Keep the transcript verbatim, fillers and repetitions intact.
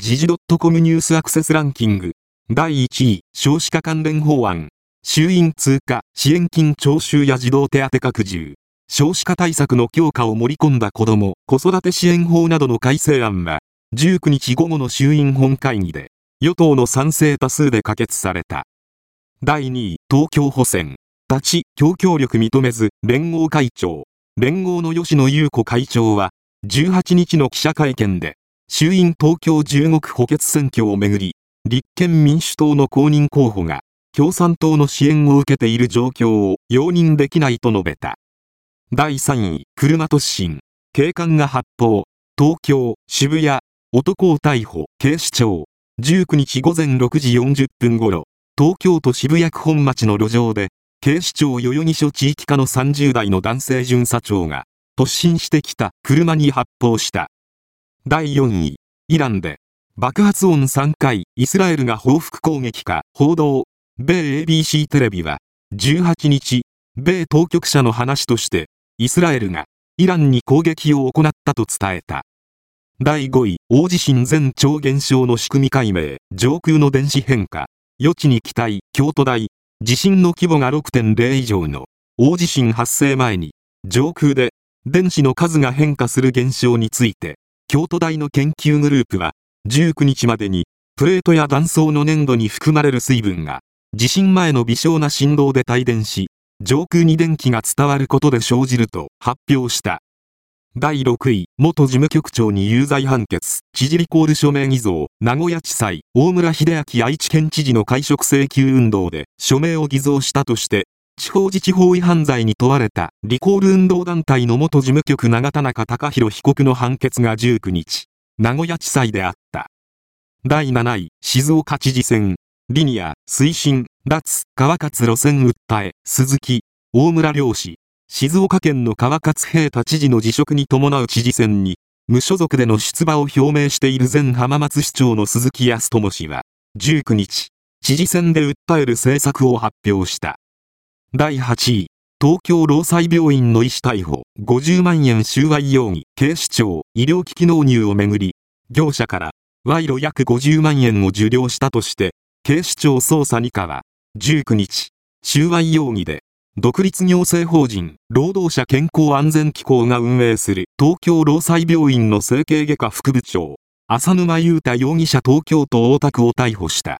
時事 .com ニュースアクセスランキング。だいいちい、少子化関連法案。衆院通過、支援金徴収や児童手当拡充。少子化対策の強化を盛り込んだ子ども・子育て支援法などの改正案は、じゅうくにち午後の衆院本会議で、与党の賛成多数で可決された。だいにい、東京補選。立ち、強協力認めず、連合会長。連合の吉野裕子会長は、じゅうはちにちの記者会見で、衆院東京じゅうごく補欠選挙をめぐり、立憲民主党の公認候補が、共産党の支援を受けている状況を容認できないと述べた。だいさんい、車突進。警官が発砲。東京、渋谷。男を逮捕。警視庁。じゅうくにち午前ろくじよんじゅっぷん頃、東京都渋谷区本町の路上で、警視庁代々木署地域課のさんじゅうだいの男性巡査長が、突進してきた車に発砲した。だいよんい、イランで、爆発音さんかい、イスラエルが報復攻撃か、報道。米 エービーシー テレビは、じゅうはちにち、米当局者の話として、イスラエルが、イランに攻撃を行ったと伝えた。だいごい、大地震前兆現象の仕組み解明、上空の電子変化。予知に期待、京都大。地震の規模が ろくてんれい 以上の、大地震発生前に、上空で、電子の数が変化する現象について、京都大の研究グループは、じゅうくにちまでに、プレートや断層の粘土に含まれる水分が、地震前の微小な振動で帯電し、上空に電気が伝わることで生じると発表した。だいろくい、元事務局長に有罪判決、知事リコール署名偽造、名古屋地裁、大村秀明愛知県知事の解職請求運動で署名を偽造したとして、地方自治法違反罪に問われたリコール運動団体の元事務局長田中孝弘被告の判決がじゅうくにち、名古屋地裁であった。だいなない、静岡知事選。リニア、推進、脱、川勝路線訴え、鈴木、大村両氏。静岡県の川勝平太知事の辞職に伴う知事選に、無所属での出馬を表明している前浜松市長の鈴木康友氏は、じゅうくにち、知事選で訴える政策を発表した。だいはちい、東京労災病院の医師逮捕、ごじゅうまんえん収賄容疑、警視庁、医療機器納入をめぐり、業者から、賄賂約ごじゅうまんえんを受領したとして、警視庁捜査に課は、じゅうくにち、収賄容疑で、独立行政法人、労働者健康安全機構が運営する東京労災病院の整形外科副部長、浅沼裕太容疑者東京都大田区を逮捕した。